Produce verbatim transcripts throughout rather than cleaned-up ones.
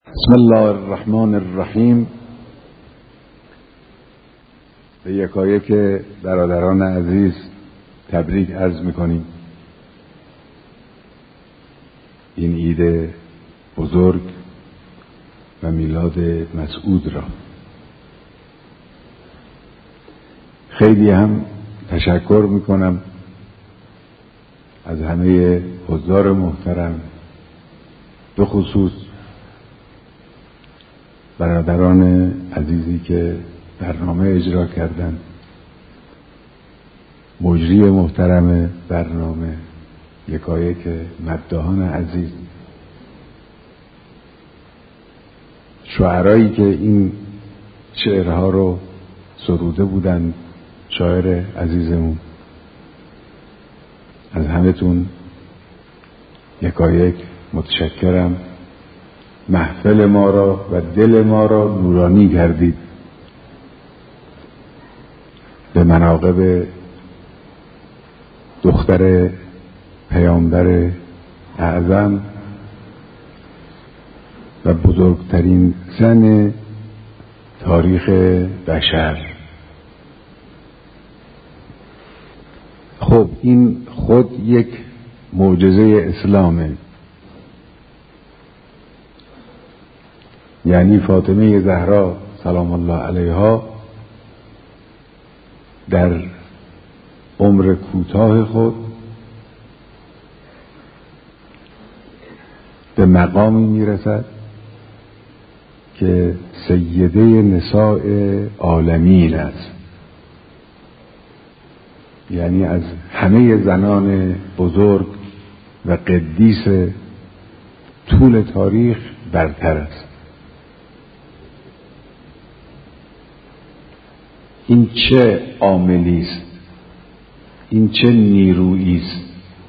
بسم الله الرحمن الرحیم. به یکایک برادران عزیز تبریک عرض میکنیم این عید بزرگ و میلاد مسعود را. خیلی هم تشکر میکنم از همه حضار محترم، به خصوص برادران عزیزی که برنامه اجرا کردن، مجری محترم برنامه، یکایک مداحان عزیز، شاعرایی که این شعرها رو سروده بودن، شاعر عزیزمون، از همه‌تون یکایک متشکرم. محفل ما را و دل ما را نورانی کردید به مناقب دختر پیامبر اعظم و بزرگترین زن تاریخ بشر. خب این خود یک معجزه اسلامه. یعنی فاطمه زهرا سلام الله علیها در عمر کوتاه خود به مقامی میرسد که سیده نساء عالمین است. یعنی از همه زنان بزرگ و قدیس طول تاریخ برتر است. این چه عاملی است، این چه نیرویی است،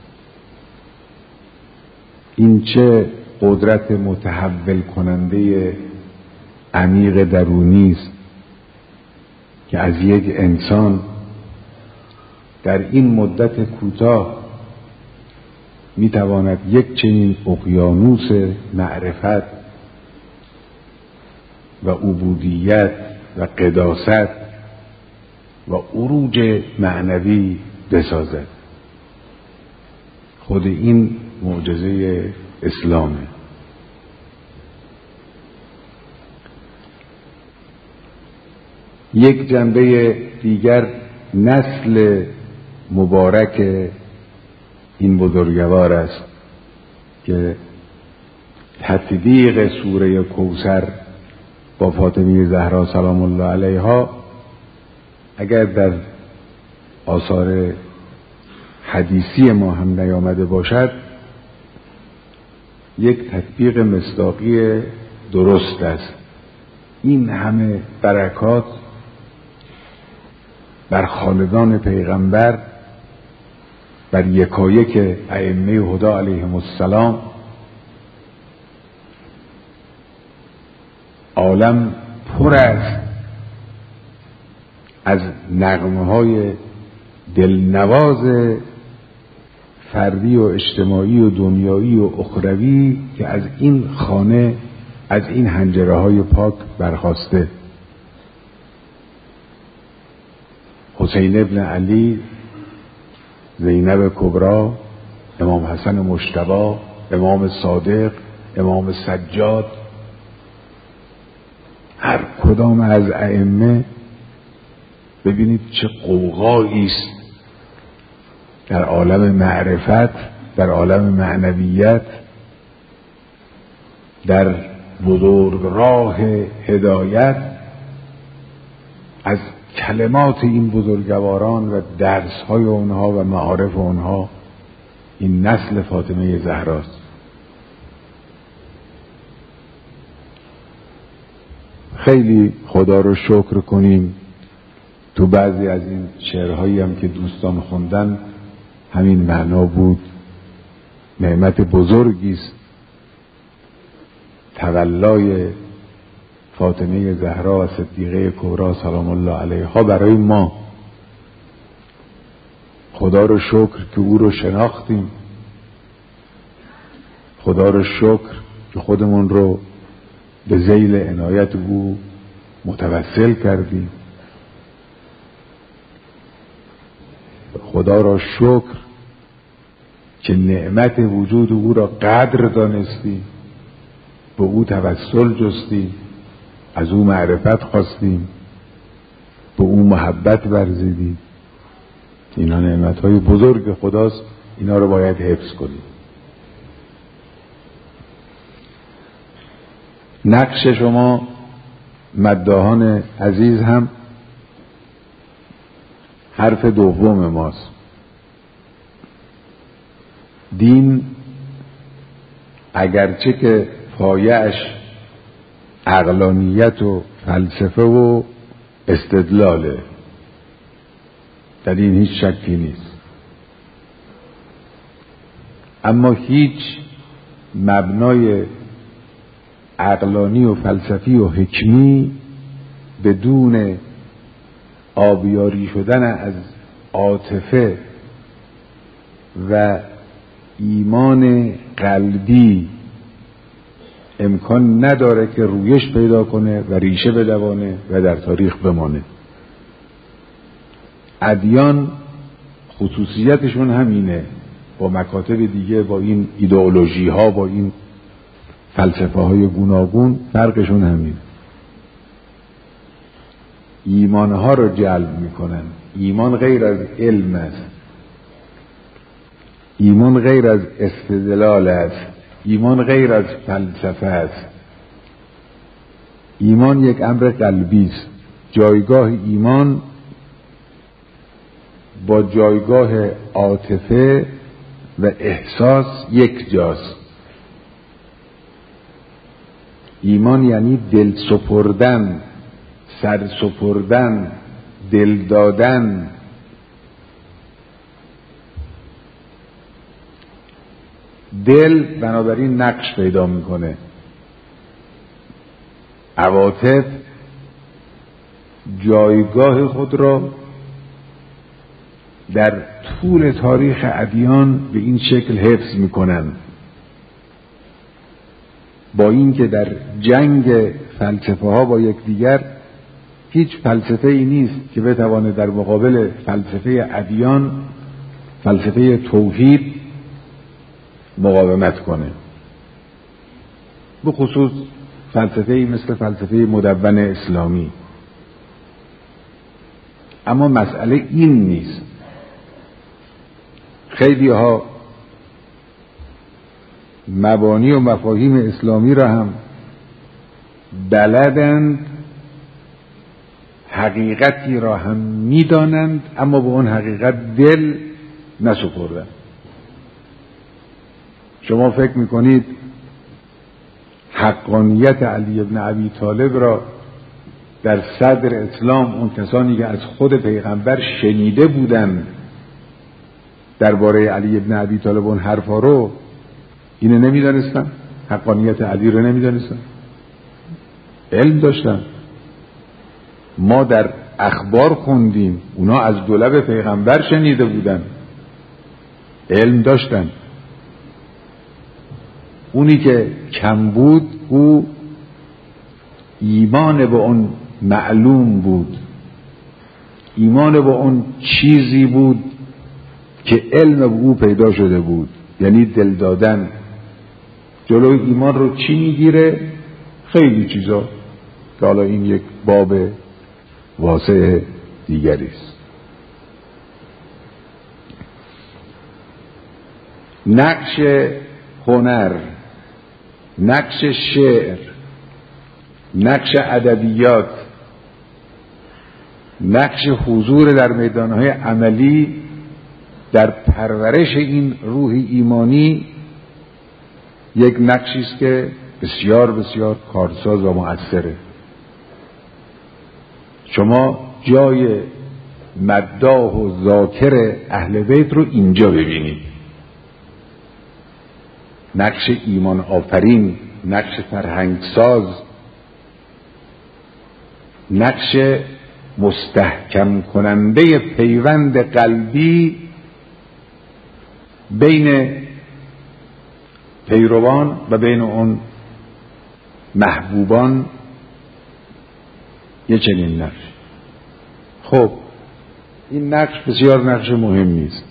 این چه قدرت متحول کننده عمیق درونی است که از یک انسان در این مدت کوتاه میتواند یک چنین اقیانوس معرفت و عبودیت و قداست و عروج معنوی بسازد. خود این معجزه اسلامه. یک جنبه دیگر نسل مبارک این بزرگوار است که تطبیق سوره کوثر با فاطمه زهرا سلام الله علیها اگر در آثار حدیثی ما هم نیامده باشد، یک تطبیق مصداقی درست است. این همه برکات بر خالدان پیغمبر، بر یکایک ائمه هدی علیهم السلام، عالم پر است از نغمه های دلنواز فردی و اجتماعی و دنیایی و اخروی که از این خانه، از این حنجره های پاک برخاسته. حسین ابن علی، زینب کبرا، امام حسن مجتبی، امام صادق، امام سجاد، هر کدام از ائمه ببینید چه قوقایی است در عالم معرفت، در عالم معنویت، در بزرگ راه هدایت. از کلمات این بزرگواران و درس‌های اونها و معارف اونها این نسل فاطمه زهراست. خیلی خدا رو شکر کنیم. تو بعضی از این شعرهایی هم که دوستان خوندن همین معنا بود. نعمت بزرگی است تولای فاطمه زهرا و صدیقه کبرا سلام الله علیها برای ما. خدا رو شکر که او رو شناختیم. خدا رو شکر که خودمون رو به ذیل عنایت او متوسل کردیم. خدا را شکر که نعمت وجود او را قدر دانستیم، به او توسل جستیم، از او معرفت خواستیم، به او محبت ورزیدیم. اینا نعمتهای بزرگ خداست، اینا رو باید حفظ کنیم. نقش شما مداحان عزیز هم حرف دوم ماست. دین اگرچه که پایه‌اش عقلانیت و فلسفه و استدلاله، در این هیچ شکی نیست، اما هیچ مبنای عقلانی و فلسفی و حکمی بدون آبیاری شدن از عاطفه و ایمان قلبی امکان نداره که رویش پیدا کنه و ریشه بدوانه و در تاریخ بمانه. ادیان خصوصیتشون همینه، با مکاتب دیگه، با این ایدئولوژی ها، با این فلسفه های گوناگون، فرقشون همینه. ایمان ها رو جلب میکنن. ایمان غیر از علم است، ایمان غیر از استدلال است، ایمان غیر از فلسفه است. ایمان یک امر قلبی است. جایگاه ایمان با جایگاه عاطفه و احساس یک جاست. ایمان یعنی دل سپردن، سر سپردن، دل دادن. دل بنابراین نقش پیدا میکنه. عواطف جایگاه خود را در طول تاریخ ادیان به این شکل حفظ میکنن، با اینکه در جنگ فلسفه ها با یکدیگر هیچ فلسفه ای نیست که بتواند در مقابل فلسفه ادیان، فلسفه توحید، مقاومت کنه. به خصوص فلسفه ای مثل فلسفه مدون اسلامی. اما مسئله این نیست. خیلی ها مبانی و مفاهیم اسلامی را هم بلدند، حقیقتی را هم میدانند، اما به اون حقیقت دل نسپردند. شما فکر میکنید حقانیت علی ابن ابی طالب را در صدر اسلام اون کسانی که از خود پیغمبر شنیده بودند درباره علی ابن ابی طالب اون حرفا رو، اینو نمیدانستن؟ حقانیت علی رو نمیدانستن؟ علم داشتن. ما در اخبار خوندیم، اونا از دو لب پیغمبر شنیده بودن، علم داشتن. اونی که کم بود او ایمان به اون معلوم بود، ایمان به اون چیزی بود که علم به او پیدا شده بود، یعنی دل دادن. جلوی ایمان رو چی میگیره؟ خیلی چیزا که حالا این یک باب واسع دیگری است. نقش هنر، نقش شعر، نقش ادبیات، نقش حضور در میدانهای عملی در پرورش این روح ایمانی یک نقشی است که بسیار بسیار کارساز و مؤثره. شما جای مداح و ذاکر اهل بیت رو اینجا ببینید. نقش ایمان آفرین، نقش فرهنگساز، نقش مستحکم کننده پیوند قلبی بین پیروان و بین اون محبوبان یه چنین نقش. خب این نقش بسیار نقش مهمی است.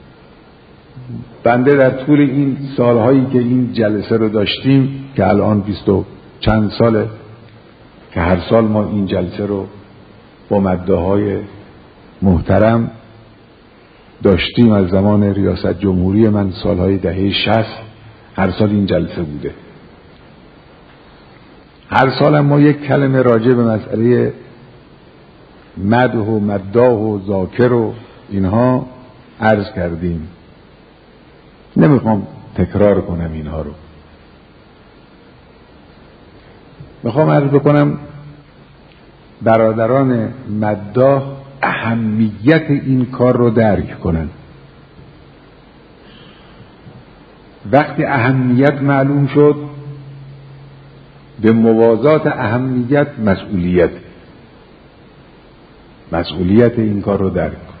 بنده در طول این سالهایی که این جلسه رو داشتیم که الان بیست و چند ساله که هر سال ما این جلسه رو با مداح‌های محترم داشتیم، از زمان ریاست جمهوری من سالهای دهه شصت هر سال این جلسه بوده. هر سال هم ما یک کلمه راجع به مسئله مدح و مداح و ذاکر و اینها عرض کردیم. نمیخوام تکرار کنم اینها رو. میخوام عرض بکنم برادران مداح اهمیت این کار رو درک کنن. وقتی اهمیت معلوم شد، به موازات اهمیت مسئولیت مسئولیت این کار رو درک کن.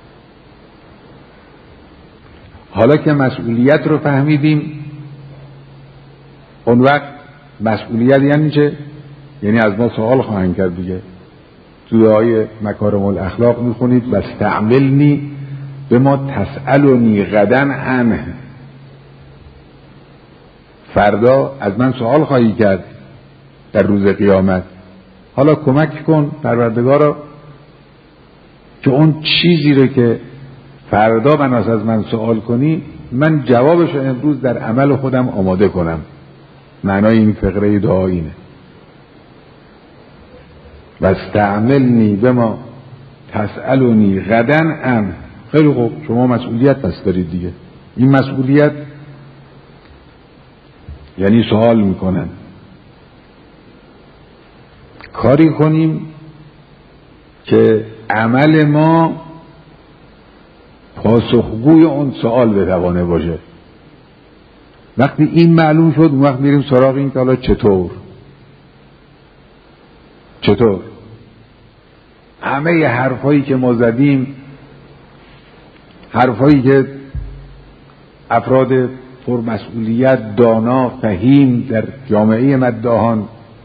حالا که مسئولیت رو فهمیدیم، اون وقت مسئولیت یعنی چه؟ یعنی از ما سوال خواهند کرد دیگه. تو دعای مکارم الاخلاق میخونید واستعملنی به ما تسألنی غدا عنه. فردا از من سوال خواهی کرد در روز قیامت. حالا کمک کن پروردگارا که اون چیزی رو که فردا بناس از من سوال کنی من جوابش رو امروز در عمل خودم آماده کنم. معنای این فقره دعا اینه. واستعملنی به ما تسألنی غدا عنه. خیلی خوب، شما مسئولیت پس دارید دیگه. این مسئولیت یعنی سوال میکنن. کاری کنیم که عمل ما پاسخگوی اون سوال بتوانه باشه. وقتی این معلوم شد، اون وقت میریم سراغ این که حالا چطور چطور همه حرفایی که ما زدیم، حرفایی که افراد پرمسئولیت، دانا، فهیم در جامعه مداحان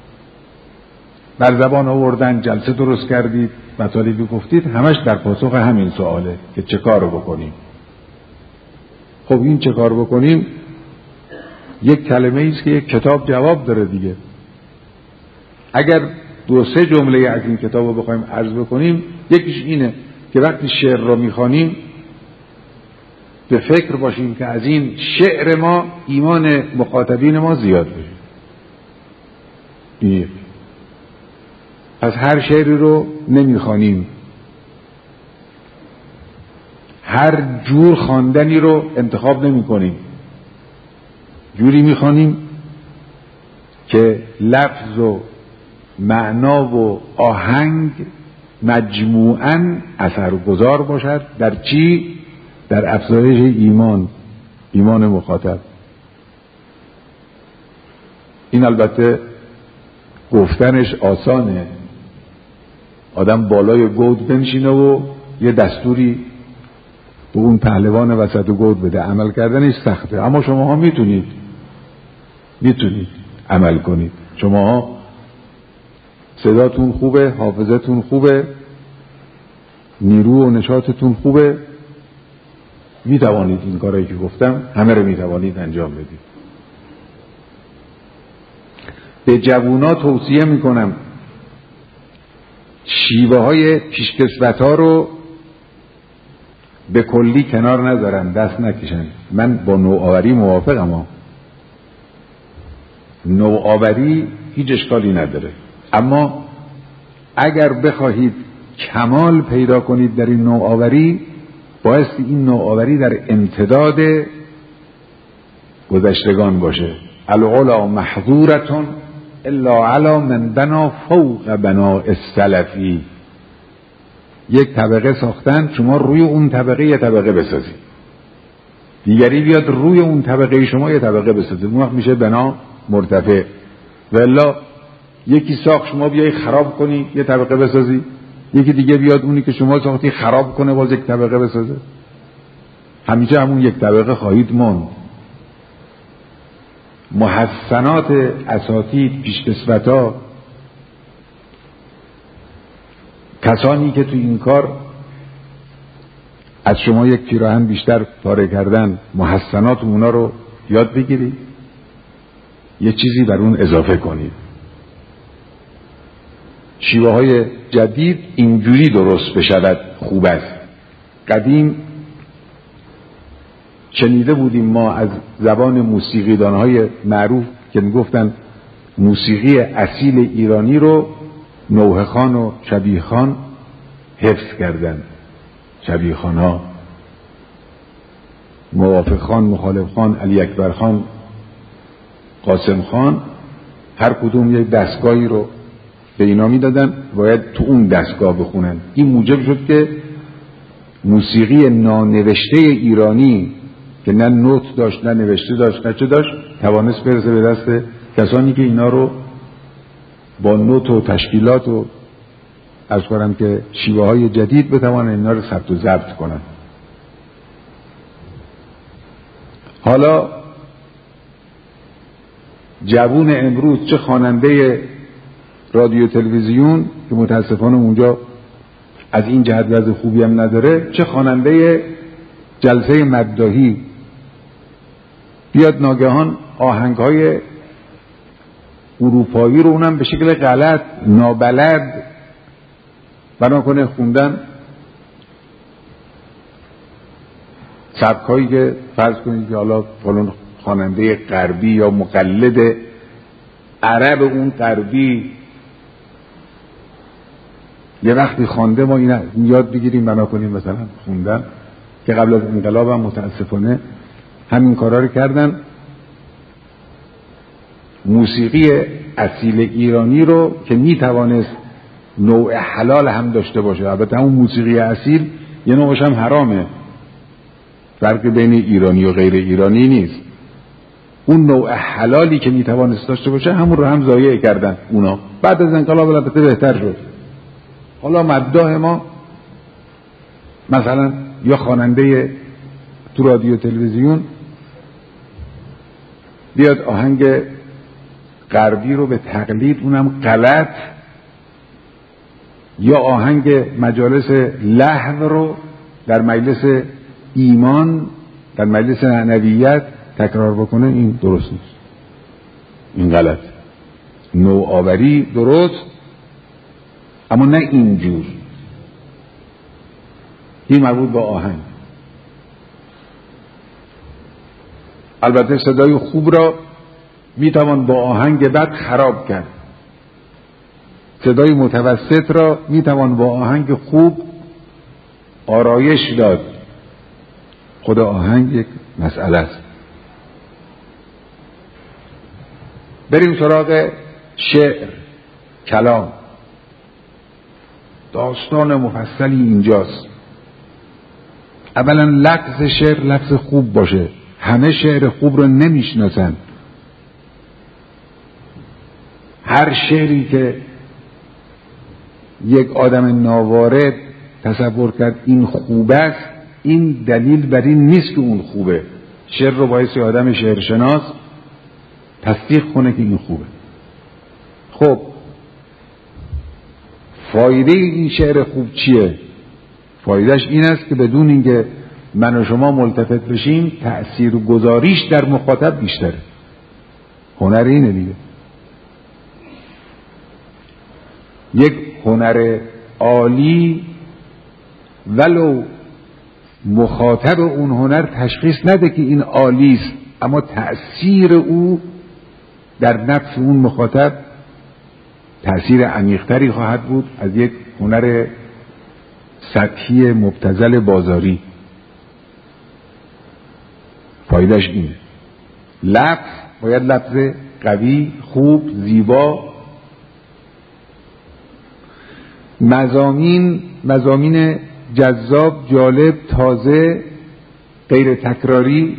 بر زبان آوردن، جلسه درست کردید، مطالبی گفتید، همش در پاسخ همین سواله که چه کار بکنیم. خب این چه کار بکنیم یک کلمه ایست که یک کتاب جواب داره دیگه. اگر دو سه جمله از این کتاب رو بخوایم عرض بکنیم، یکیش اینه که وقتی شعر رو میخوانیم به فکر باشیم که از این شعر ما ایمان مخاطبین ما زیاد بشه. این پس هر شعری رو نمیخوانیم، هر جور خواندنی رو انتخاب نمی کنیم. جوری میخوانیم که لفظ و معنا و آهنگ مجموعاً اثرگذار باشد در چی؟ در افزایش ایمان ایمان مخاطب. این البته گفتنش آسانه، آدم بالای گود بنشینه و یه دستوری به اون پهلوان وسط گود بده، عمل کردنش سخته. اما شماها میتونید میتونید عمل کنید. شماها صداتون خوبه، حافظتون خوبه، نیرو و نشاطتون خوبه، میتوانید این کارایی که گفتم همه رو میتوانید انجام بدید. به جوونا توصیه میکنم شیوه های پیشکسوت ها رو به کلی کنار نذارن، دست نکشن. من با نوآوری موافقم ها. نوآوری هیچ اشکالی نداره، اما اگر بخواهید کمال پیدا کنید در این نوآوری، بایستی این نوآوری در امتداد گذشتگان باشه. العلا محظورتون الا علی من بنا فوق بنا السلفی. یک طبقه ساختن، شما روی اون طبقه یه طبقه بسازید، دیگری بیاد روی اون طبقه شما یه طبقه بسازید، اون وقت میشه بنا مرتفع. والا یکی ساخت، شما بیای خراب کنی یه طبقه بسازی، یکی دیگه بیاد اونی که شما ساختی خراب کنه باز یک طبقه بسازه، همیشه همون یک طبقه خواهید موند. محسنات اساتید، پیشکسوتا، کسانی که تو این کار از شما یک پیراهن بیشتر پاره کردن، محسنات اونا رو یاد بگیرید، یه چیزی بر اون اضافه کنید. شیوه های جدید اینجوری درست بشود خوب است. قدیم شنیده بودیم ما از زبان موسیقیدانهای معروف که میگفتن موسیقی اصیل ایرانی رو نوحه خان و شبیه خان حفظ کردن. شبیه خان ها، موافق خان، مخالف خان، علی اکبر خان، قاسم خان، هر کدوم یک دستگاهی رو به اینا میدادن، باید تو اون دستگاه بخونن. این موجب شد که موسیقی نانوشته ایرانی که نه نوت داشت، نه نوشته داشت، نه چه داشت، توانست برسه به دست کسانی که اینا رو با نوت و تشکیلات و از کنم که شیوه های جدید بتوانن اینا رو ثبت و ضبط کنن. حالا جوون امروز، چه خواننده رادیو تلویزیون که متاسفانه اونجا از این جهت وضع خوبی هم نداره، چه خواننده جلسه مداحی، بیاد ناگهان آهنگهای اروپایی رو اونم به شکل غلط، نابلد بنا کنه خوندن، سبکایی که فرض کنید که حالا فلان خواننده غربی یا مقلد عرب اون غربی یه وقتی خوانده، ما این یاد بگیریم بنا کنیم مثلا خوندن، که قبل از انقلاب هم متاسفانه همین کارا رو کردن. موسیقی اصیل ایرانی رو که میتوانست نوع حلال هم داشته باشه، البته همون موسیقی اصیل یه نوعش هم حرامه، فرق بین ایرانی و غیر ایرانی نیست، اون نوع حلالی که میتوانست داشته باشه همون رو هم ضایع کردن اونا. بعد از انقلاب البته بهتر شد. حالا مداح ما مثلا یا خواننده تو رادیو تلویزیون بیاد آهنگ غربی رو به تقلید، اونم غلط، یا آهنگ مجالس لهو رو در مجلس ایمان، در مجلس معنویت تکرار بکنه، این درست نیست، این غلط. نوآوری درست، اما نه اینجور. این مربوط با آهنگ. البته صدای خوب را میتوان با آهنگ بد خراب کرد، صدای متوسط را میتوان با آهنگ خوب آرایش داد. خود آهنگ یک مسئله است. بریم سراغ شعر، کلام. داستان مفصلی اینجاست. اولا لفظ شعر لفظ خوب باشه. همه شعر خوب رو نمیشناسن. هر شعری که یک آدم ناوارد تصور کرد این خوب است، این دلیل بر این نیست که اون خوبه. شعر رو باید آدم شعرشناس تصدیق کنه که این خوبه. خب فایده این شعر خوب چیه؟ فایدهش این است که بدون اینکه من و شما ملتفت بشیم تأثیر گذاریش در مخاطب بیشتره. هنر اینه دیگه. یک هنر عالی ولو مخاطب اون هنر تشخیص نده که این عالی است، اما تأثیر او در نفس اون مخاطب تأثیر عمیق‌تری خواهد بود از یک هنر سطحی مبتذل بازاری. فایدهش اینه. لفظ باید لفظ قوی، خوب، زیبا. مضامین مضامین جذاب، جالب، تازه، غیر تکراری.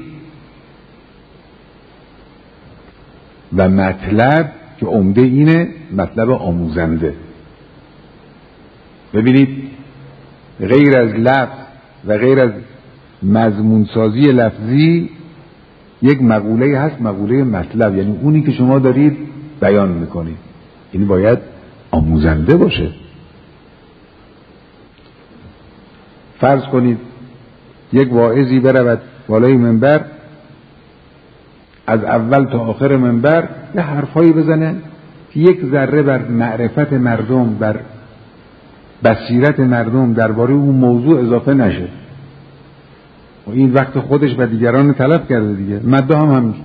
و مطلب که عمده اینه، مطلب آموزنده. ببینید غیر از لفظ و غیر از مضمون سازی لفظی یک مقوله هست، مقوله مطلب، یعنی اونی که شما دارید بیان میکنید، این باید آموزنده باشه. فرض کنید یک واعظی برود بالای منبر، از اول تا آخر منبر یه حرفایی بزنه که یک ذره بر معرفت مردم، بر بصیرت مردم درباره اون موضوع اضافه نشه، و این وقت خودش و دیگران تلف کرده دیگه. مده هم همین.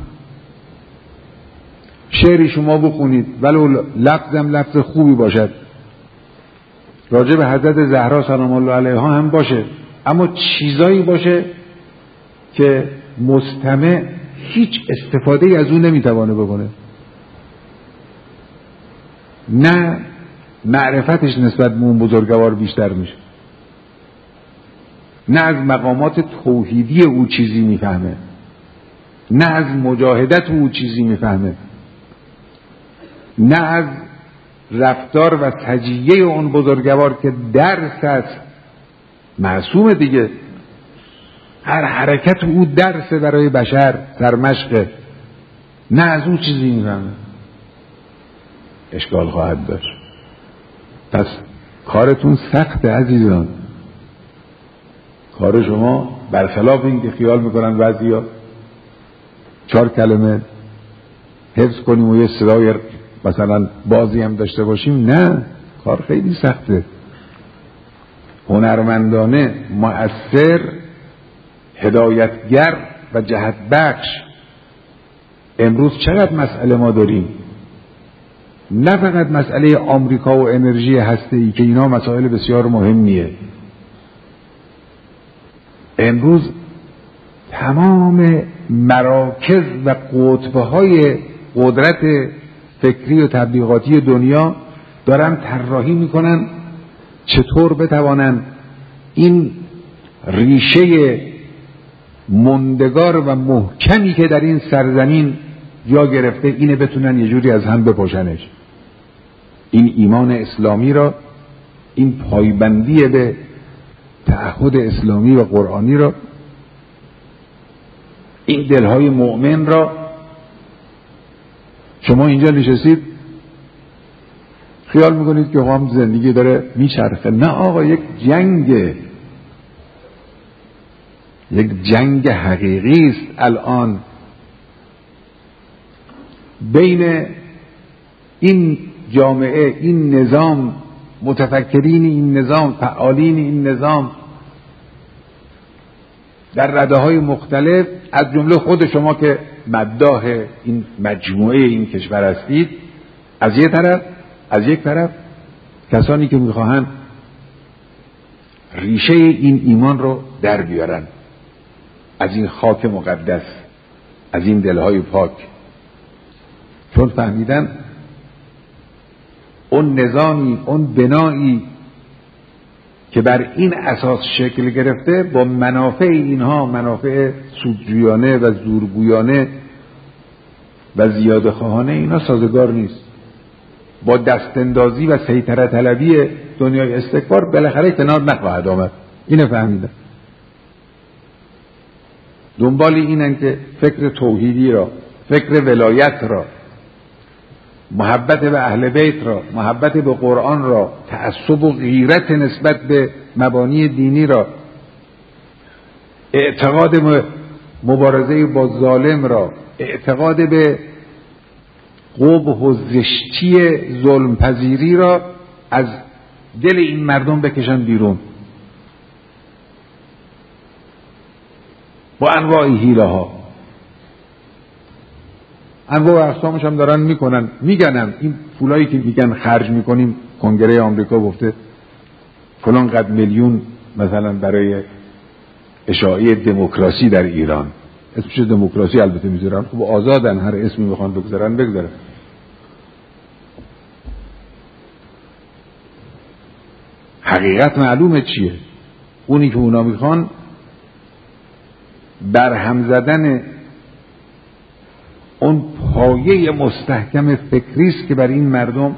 شعری شما بخونید ولو لفظم لفظ خوبی باشد، راجع به حضرت زهرا سلام الله علیها هم باشه، اما چیزایی باشه که مستمع هیچ استفاده از اون نمیتوانه بکنه، نه معرفتش نسبت به اون بزرگوار بیشتر میشه، نه از مقامات توحیدی او چیزی میفهمه، نه از مجاهدت او چیزی میفهمه، نه از رفتار و سجیه اون بزرگوار که درس است، معصوم دیگه، هر حرکت او درس برای بشر، سرمشقه، نه از او چیزی میفهمه. اشکال خواهد داشت. پس کارتون سخته عزیزان. کار شما برخلاف این که خیال میکنن بعضیا چهار کلمه حفظ کنیم و یه صدای مثلا بازی هم داشته باشیم، نه، کار خیلی سخته. هنرمندانه، مؤثر، هدایتگر و جهت بخش. امروز چقدر مسئله ما داریم، نه فقط مسئله آمریکا و انرژی هسته‌ای که اینا مسائل بسیار مهمیه. امروز تمام مراکز و قطب‌های قدرت فکری و تبلیغاتی دنیا دارن طراحی میکنن چطور بتوانن این ریشه مندگار و محکمی که در این سرزمین جا گرفته اینه بتونن یه جوری از هم بپاشنش. این ایمان اسلامی را، این پایبندی به تعهد اسلامی و قرآنی را، این دلهای مؤمن را. شما اینجا نشستید خیال میکنید که هم زندگی داره میچرخه. نه آقا، یک جنگه، یک جنگ حقیقی است الان بین این جامعه، این نظام، متفکرین این نظام، فعالین این نظام در رده‌های مختلف، از جمله خود شما که مداح این مجموعه این کشور هستید، از یک طرف از یک طرف کسانی که میخواهند ریشه این ایمان رو در بیارن از این خاک مقدس، از این دلهای پاک، چون فهمیدن اون نظامی، اون بنایی که بر این اساس شکل گرفته با منافع اینها، منافع سودجویانه و زورگویانه و زیاده خواهانه اینا سازگار نیست. با دستاندازی و سیطره طلبی دنیای استکبار بالاخره کنار نخواهد آمد. اینو فهمیدن. دنبال اینن که فکر توحیدی را، فکر ولایت را، محبت به اهل بیت را، محبت به قرآن را، تعصب و غیرت نسبت به مبانی دینی را، اعتقاد مبارزه با ظالم را، اعتقاد به قبح و زشتی ظلم پذیری را از دل این مردم بکشن بیرون با انواع حیله ها. انواع اقسامش هم دارن میکنن. میگنم این پولایی که میگن خرج میکنیم، کنگره آمریکا گفته فلان قد میلیون مثلا برای اشاعه دموکراسی در ایران. اسمش دموکراسی البته میذارن، خب آزادن، هر اسمی میخوان بگذارن بگذارن. حقیقت معلومه چیه. اونی که اونا میخوان برهم زدن اون پایه مستحکم فکریست که بر این مردم،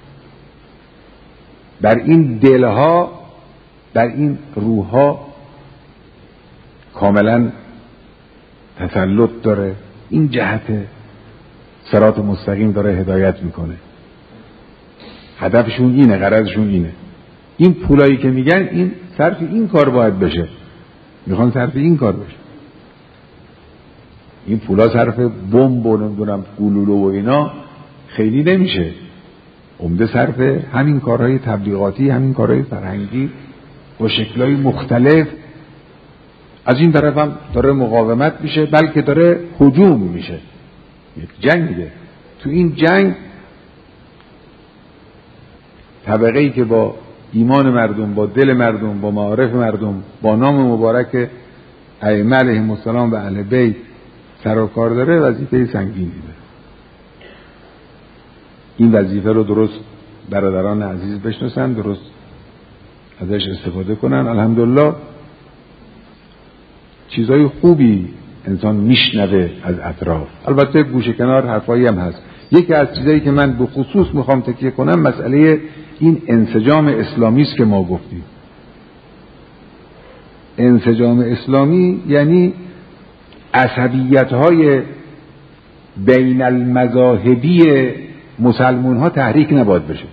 بر این دلها، بر این روحها کاملا تسلط داره، این جهت صراط مستقیم داره هدایت میکنه. هدفشون اینه، غرضشون اینه. این پولایی که میگن این صرف این کار باید بشه، میخوان صرف این کار بشه. این پولا صرف بمب و نمیدونم گلوله و اینا خیلی نمیشه. عمده صرف همین کارهای تبلیغاتی، همین کارهای فرهنگی با شکلهای مختلف. از این طرف هم داره مقاومت میشه، بلکه داره هجوم میشه. یک جنگه. تو این جنگ طبقه‌ای که با ایمان مردم، با دل مردم، با معارف مردم، با نام مبارک ائمه علیهم السلام و اهل بیت سر و کار داره، وظیفه سنگینی داره. این وظیفه رو درست برادران عزیز بشناسن، درست ازش استفاده کنن. الحمدلله چیزای خوبی انسان میشنوه از اطراف. البته گوشه کنار حرفایی هم هست. یکی از چیزایی که من به خصوص میخوام تکیه کنم مسئله این انسجام اسلامی است که ما گفتیم. انسجام اسلامی یعنی عصبیت‌های بین المذاهبی مسلمان ها تحریک نباید بشه.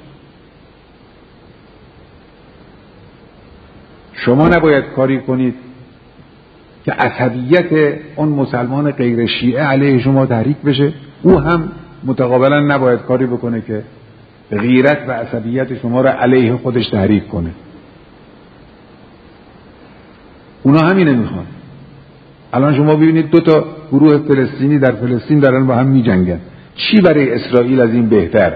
شما نباید کاری کنید که عصبیت اون مسلمان غیر شیعه علیه شما تحریک بشه، او هم متقابلا نباید کاری بکنه که غیرت و عصبیت شما را علیه خودش تحریک کنه. اونا همینه میخوان. الان شما ببینید دو تا گروه فلسطینی در فلسطین دارن با هم میجنگن. چی برای اسرائیل از این بهتر؟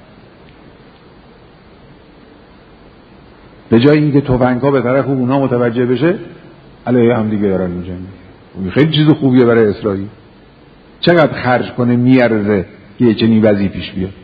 به جای اینکه تفنگ‌ها به طرف اونها متوجه بشه، علیه هم دیگه دارن میجنگن. خیلی چیز خوبیه برای اسرائیل. چقدر خرج کنه میارزه که چنین وضعی پیش بیاد.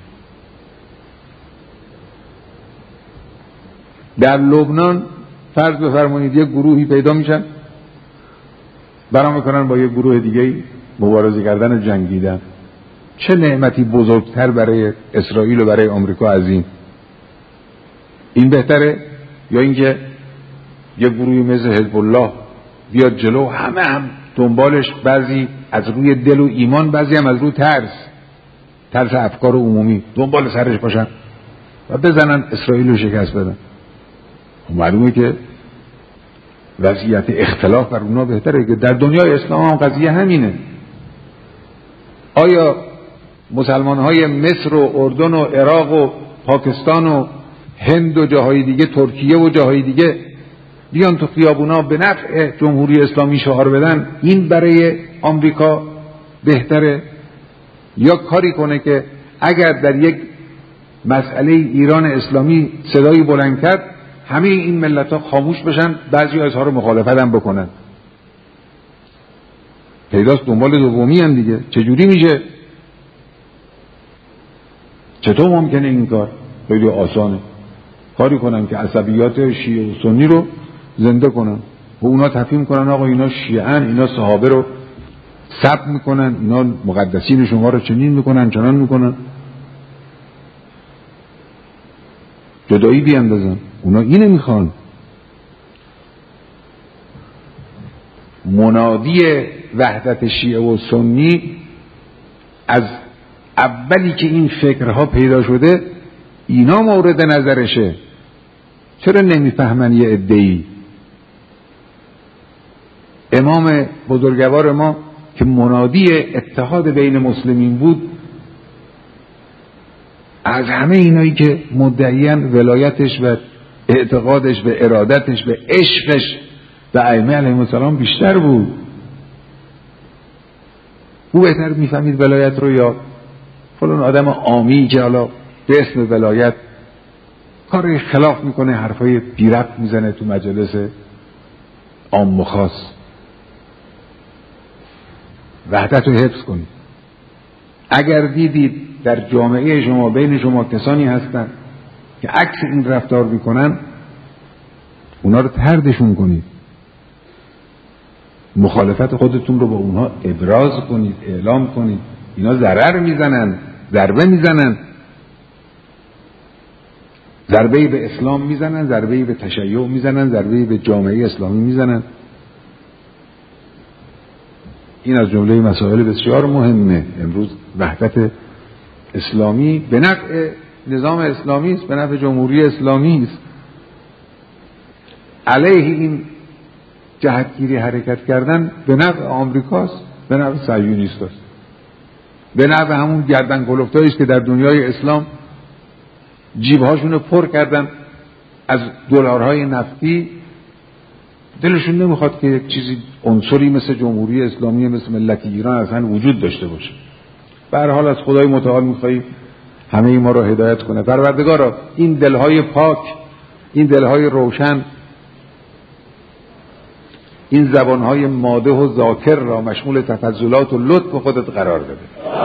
در لبنان فرض بفرمایید یک گروهی پیدا میشن، برام میکنن با یک گروه دیگه مبارزه کردن، جنگیدن. چه نعمتی بزرگتر برای اسرائیل و برای آمریکا از این؟ این بهتره یا اینکه یک گروهی مثل حزب الله بیاد جلو، همه هم دنبالش، بعضی از روی دل و ایمان، بعضی هم از روی ترس ترس افکار عمومی دنبال سرش باشن و بزنن اسرائیل رو شکست بدن؟ معلومه که وضعیت اختلاف بر اونا بهتره. که در دنیای اسلام هم قضیه همینه. آیا مسلمان های مصر و اردن و عراق و پاکستان و هند و جاهای دیگه، ترکیه و جاهای دیگه بیان تو خیابونا به نفع جمهوری اسلامی شعار بدن، این برای آمریکا بهتره؟ یا کاری کنه که اگر در یک مسئله ایران اسلامی صدایی بلند کرد همه این ملت ها خاموش بشن، بعضی اظهار مخالفت هم بکنن؟ پیداست دنبال دومی هم دیگه. چجوری میشه؟ چطور ممکنه این کار؟ خیلی آسانه. کاری کنن که عصبیات شیعه و سنی رو زنده کنن و اونا تفهیم کنن آقا اینا شیعن، اینا صحابه رو سب میکنن، اینا مقدسین شما رو چنین میکنن، چنان میکنن، جدایی بیاندازن. اونا اینه میخوان. منادی وحدت شیعه و سنی از اولی که این فکرها پیدا شده اینا مورد نظرشه. چرا نمیفهمن یه عده‌ای؟ امام بزرگوار ما که منادی اتحاد بین مسلمین بود، از همه اینایی که مدعیان ولایتش و اعتقادش و ارادتش و عشقش به ائمه علیهم السلام بیشتر بود. او بهتر میفهمید ولایت رو یا فلان آدم عامی که حالا به اسم ولایت کار خلاف میکنه، حرفای بی ربط میزنه تو مجلس عام و خاص. وحدت رو حفظ کنید. اگر دیدید در جامعه شما بین شما کسانی هستن که عکس این رفتار میکنن، اونا رو طردشون کنید. مخالفت خودتون رو با اونها ابراز کنید، اعلام کنید. اینا ضرر میزنن، ضربه میزنن، ضربه‌ای به اسلام میزنن، ضربه‌ای به تشیع میزنن، ضربه‌ای به جامعه اسلامی میزنن. این از جمله مسائل بسیار مهمه. امروز وحدت اسلامی به نفع نظام اسلامی است، به نفع جمهوری اسلامی است. علیه این جهتگیری حرکت کردن به نفع آمریکاست، به نفع صهیونیست است، به نفع همون گردن کلفتایی است که در دنیای اسلام جیبهاشون پر کردن از دلارهای نفتی. دلشون نمیخواد که یک چیزی عنصری مثل جمهوری اسلامی، مثل ملت ایران اصلا وجود داشته باشه. به هر حال از خدای متعال میخواییم همه ما را هدایت کنه. پروردگارا این دلهای پاک، این دلهای روشن، این زبانهای ماده و ذاکر را مشمول تفضلات و لطف خودت قرار بده.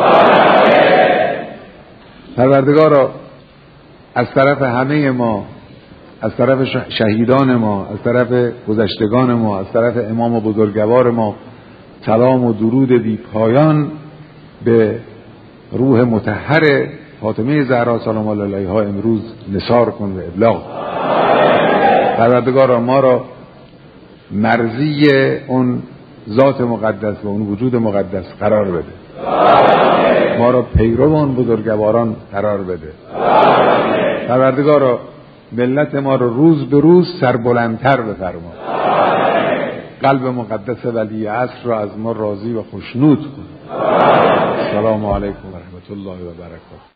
پروردگارا از طرف همه ما، از طرف شهیدان ما، از طرف گذشتگان ما، از طرف امام و بزرگوار ما، سلام و درود بی پایان به روح مطهر فاطمه زهرا سلام الله علیها امروز نثار کن و ابلاغ. پروردگارا ما را مرضی اون ذات مقدس و اون وجود مقدس قرار بده. ما را پیرو اون بزرگواران قرار بده. پروردگارا ملت ما رو روز به روز سربلندتر بفرما. قلب مقدس ولی عصر را از ما راضی و خوشنود کن. السلام علیکم و رحمت الله و برکاته.